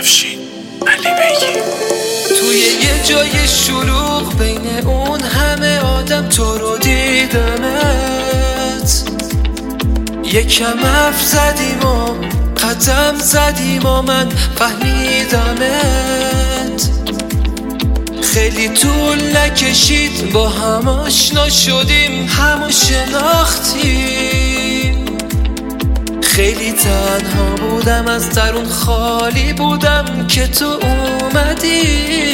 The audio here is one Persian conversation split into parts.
افشین علی بیگی. توی یه جای شلوغ بین اون همه آدم تو رو دیدمت، یکم حرف زدیم و قدم زدیم و من فهمیدمت. خیلی طول نکشید با هم آشنا شدیم، همو شناختیم. خیلی تنها بودم، از درون خالی بودم که تو اومدی.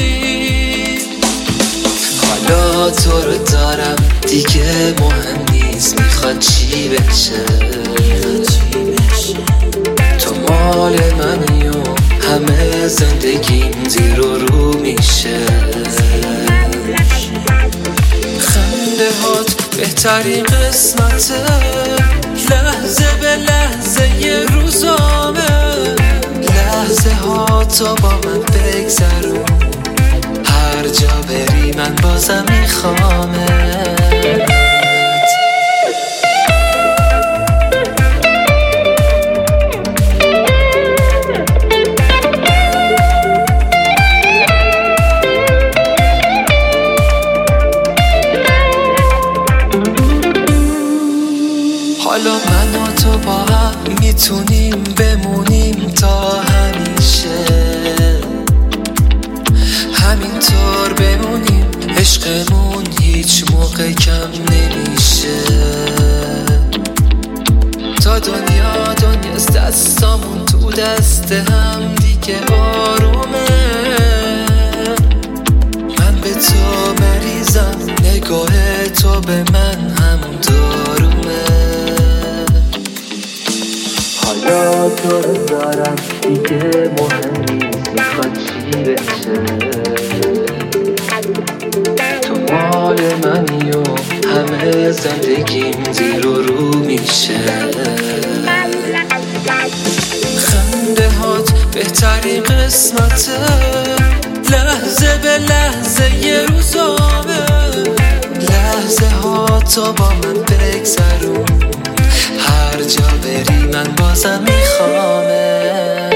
حالا تو رو دارم دیگه مهم نیست میخواد چی بشه. تو مال منی و همه زندگیم زیر و رو میشه. خنده هات بهترین قسمته، لحظه به لحظه یه روزامه. لحظه ها تو با من بگذرون، هر جا بری من بازم میخوامت. حالا من و تو با هم میتونیم بمونیم تا همیشه، همینطور بمونیم، عشقمون هیچ موقع کم نمیشه. تا دنیاست دستامون تو دست هم دیگه آرومه. من به تو مریضم، نگاه تو به من همون دارومه. حالا تو رو دارم دیگه مهم نیست میخواد چی بشه. تو مال منی و همه زندگیم زیر و رو میشه. خنده هات بهترین قسمته، لحظه به لحظه یه روزامه. لحظه ها تو با من بگذرون، هر جا بری من بازم میخوامه.